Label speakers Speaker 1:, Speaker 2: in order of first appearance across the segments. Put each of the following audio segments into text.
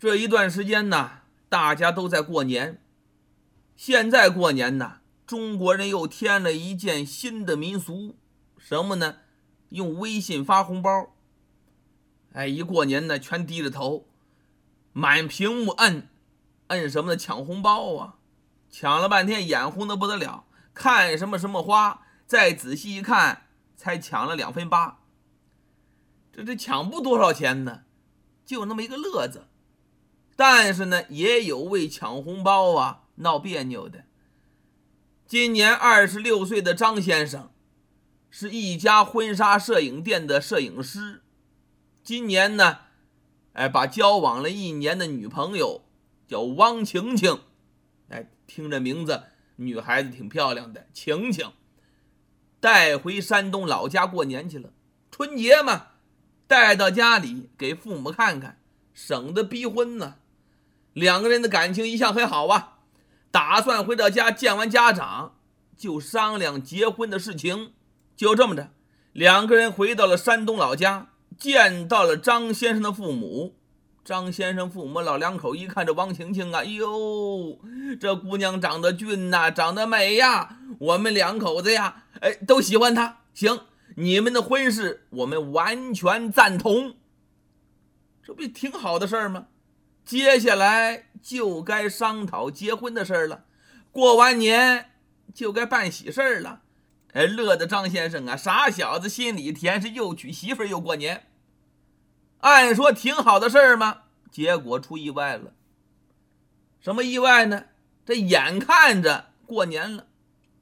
Speaker 1: 这一段时间呢，大家都在过年。现在过年呢，中国人又添了一件新的民俗，什么呢？用微信发红包。一过年呢，全低着头，满屏幕摁什么呢？抢红包啊！抢了半天，眼红的不得了，看什么花，再仔细一看，才抢了2分8。这抢不多少钱呢，就那么一个乐子。但是呢，也有为抢红包啊闹别扭的。今年26岁的张先生是一家婚纱摄影店的摄影师。今年呢，把交往了1年的女朋友叫汪晴晴，听着名字，女孩子挺漂亮的，晴晴，带回山东老家过年去了。春节嘛，带到家里给父母看看，省得逼婚呢。2个人的感情一向很好啊，打算回到家见完家长就商量结婚的事情。就这么着，2个人回到了山东老家，见到了张先生的父母。张先生父母老2口一看这汪晴晴啊，哎呦，这姑娘长得俊呐，长得美呀，我们2口子呀，都喜欢她。行，你们的婚事我们完全赞同。这不挺好的事儿吗？接下来就该商讨结婚的事了，过完年就该办喜事了。乐的张先生啊，傻小子心里甜，是又娶媳妇又过年。按说挺好的事儿吗？结果出意外了。什么意外呢？这眼看着过年了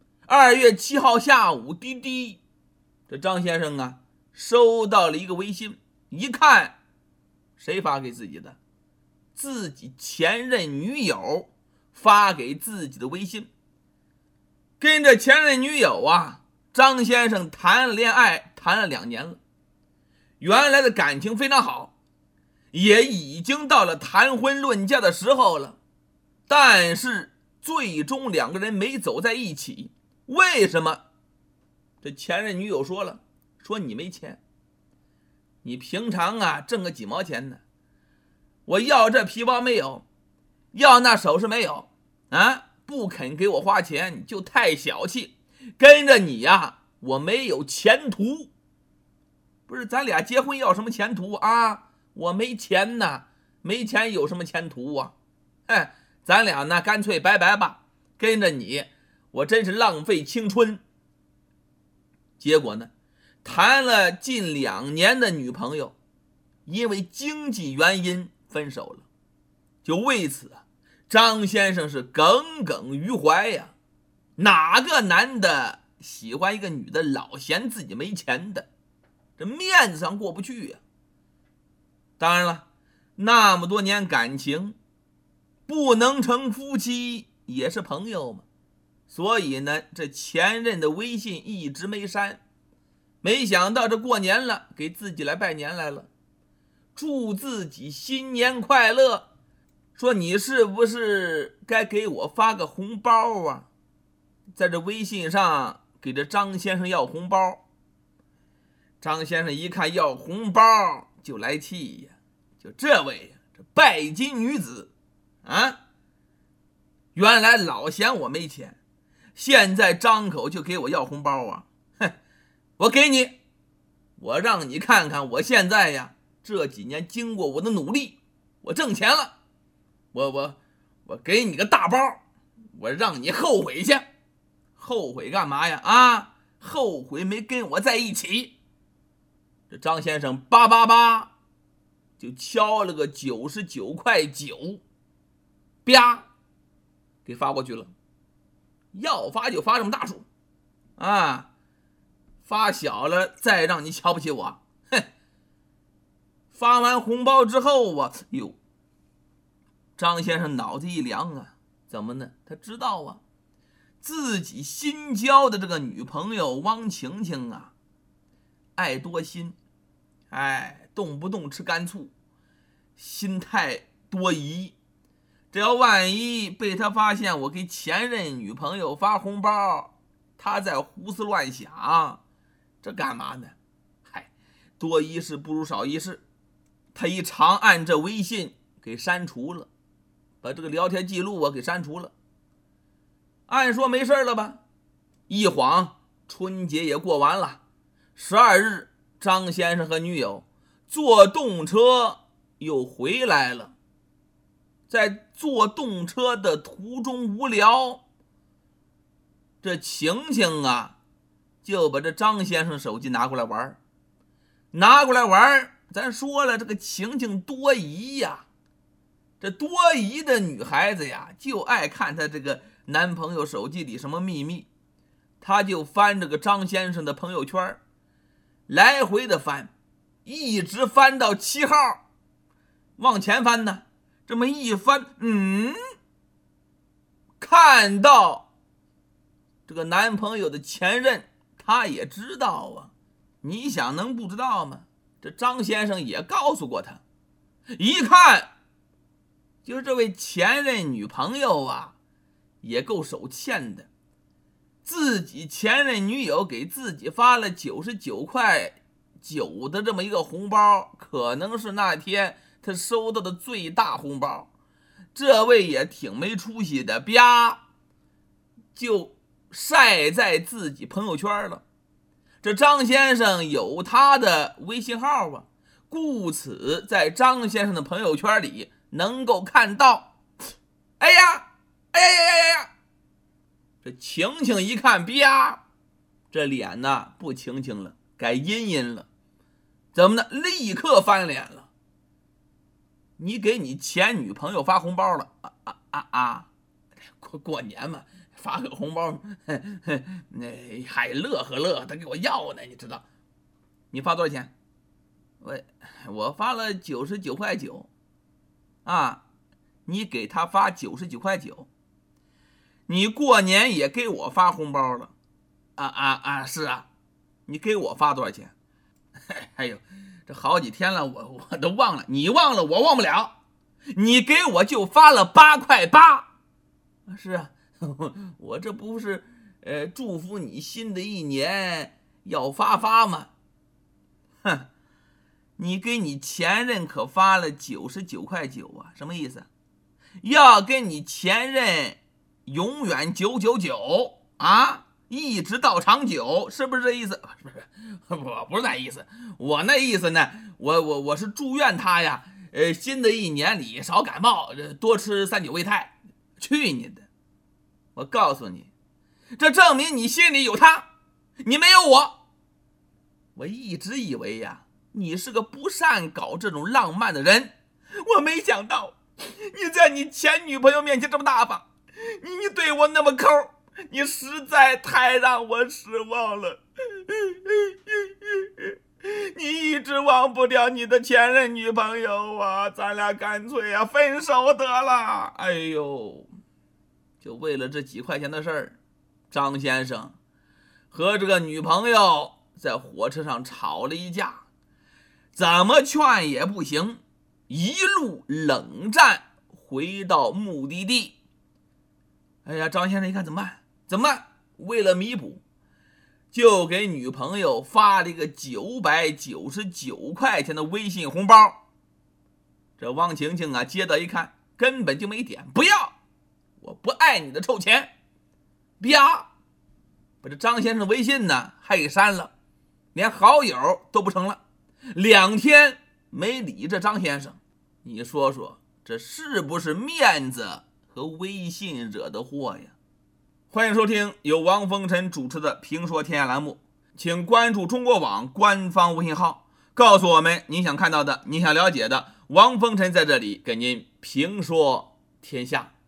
Speaker 1: ，2月7号下午，滴滴，这张先生啊收到了一个微信，一看谁发给自己的？自己前任女友发给自己的微信。跟着前任女友啊，张先生谈了恋爱，谈了2年了，原来的感情非常好，也已经到了谈婚论嫁的时候了。但是最终2个人没走在一起。为什么？这前任女友说了，说你没钱，你平常啊挣个几毛钱呢，我要这皮包没有，要那首饰没有啊，不肯给我花钱，就太小气，跟着你呀，我没有前途。不是，咱俩结婚要什么前途啊？我没钱呢，没钱有什么前途啊？咱俩呢干脆拜拜吧，跟着你我真是浪费青春。结果呢，谈了近2年的女朋友因为经济原因分手了。就为此张先生是耿耿于怀呀。哪个男的喜欢一个女的老嫌自己没钱的？这面子上过不去呀。当然了，那么多年感情，不能成夫妻也是朋友嘛。所以呢，这前任的微信一直没删。没想到这过年了，给自己来拜年来了，祝自己新年快乐，说你是不是该给我发个红包啊？在这微信上给这张先生要红包。张先生一看要红包就来气呀，就这位这拜金女子啊，原来老嫌我没钱，现在张口就给我要红包啊！我给你，我让你看看我现在呀，这几年经过我的努力，我挣钱了，我给你个大包，我让你后悔去。后悔干嘛呀？啊，后悔没跟我在一起。这张先生叭叭叭就敲了个99.9块，啪给发过去了。要发就发这么大数啊，发小了再让你瞧不起我。发完红包之后啊，张先生脑子一凉啊，怎么呢？他知道啊，自己新交的这个女朋友汪晴晴啊，爱多心，动不动吃干醋，心态多疑。只要万一被他发现我给前任女朋友发红包，他在胡思乱想，这干嘛呢？多一事不如少一事。他一长按这微信给删除了，把这个聊天记录给删除了。按说没事了吧，一晃春节也过完了，12日张先生和女友坐动车又回来了。在坐动车的途中无聊，这晴晴就把这张先生手机拿过来玩。咱说了，这个晴晴多疑呀，这多疑的女孩子就爱看她这个男朋友手机里什么秘密。她就翻这个张先生的朋友圈，来回的翻，一直翻到7号，往前翻呢，这么一翻，看到这个男朋友的前任，他也知道你想能不知道吗？这张先生也告诉过他，一看就是这位前任女朋友也够手欠的，自己前任女友给自己发了99.9块的这么一个红包，可能是那天他收到的最大红包。这位也挺没出息的，啪就晒在自己朋友圈了。这张先生有他的微信号故此在张先生的朋友圈里能够看到。哎呀，这晴晴一看，啪，这脸不晴晴了，改阴阴了。怎么呢？立刻翻脸了。你给你前女朋友发红包了过年嘛，发个红包还乐呵乐，他给我要呢，你知道？你发多少钱？我发了99.9块你给他发99.9块，你过年也给我发红包了是你给我发多少钱？哎呦，这好几天了，我都忘了，你忘了我忘不了，你给我就发了8.8块。是我这不是祝福你新的一年要发吗？哼，你给你前任可发了99.9块什么意思？要跟你前任永远999一直到长久，是不是这意思？不是那意思，我那意思呢，我是祝愿他新的一年里少感冒，多吃3九胃泰。去你的！我告诉你，这证明你心里有他，你没有我。我一直以为你是个不善搞这种浪漫的人，我没想到你在你前女朋友面前这么大方，你对我那么抠，你实在太让我失望了。你一直忘不掉你的前任女朋友咱俩干脆分手得了。哎呦，就为了这几块钱的事儿，张先生和这个女朋友在火车上吵了一架，怎么劝也不行，一路冷战回到目的地。哎呀，张先生一看怎么办？为了弥补，就给女朋友发了一个999块钱的微信红包。这汪晴晴接到一看，根本就没点，不要，我不爱你的臭钱。啪，把这张先生的微信还给删了，连好友都不成了，2天没理这张先生。你说说，这是不是面子和微信惹的祸呀？欢迎收听由王风尘主持的评说天下栏目，请关注中国网官方微信号，告诉我们您想看到的，您想了解的，王风尘在这里给您评说天下。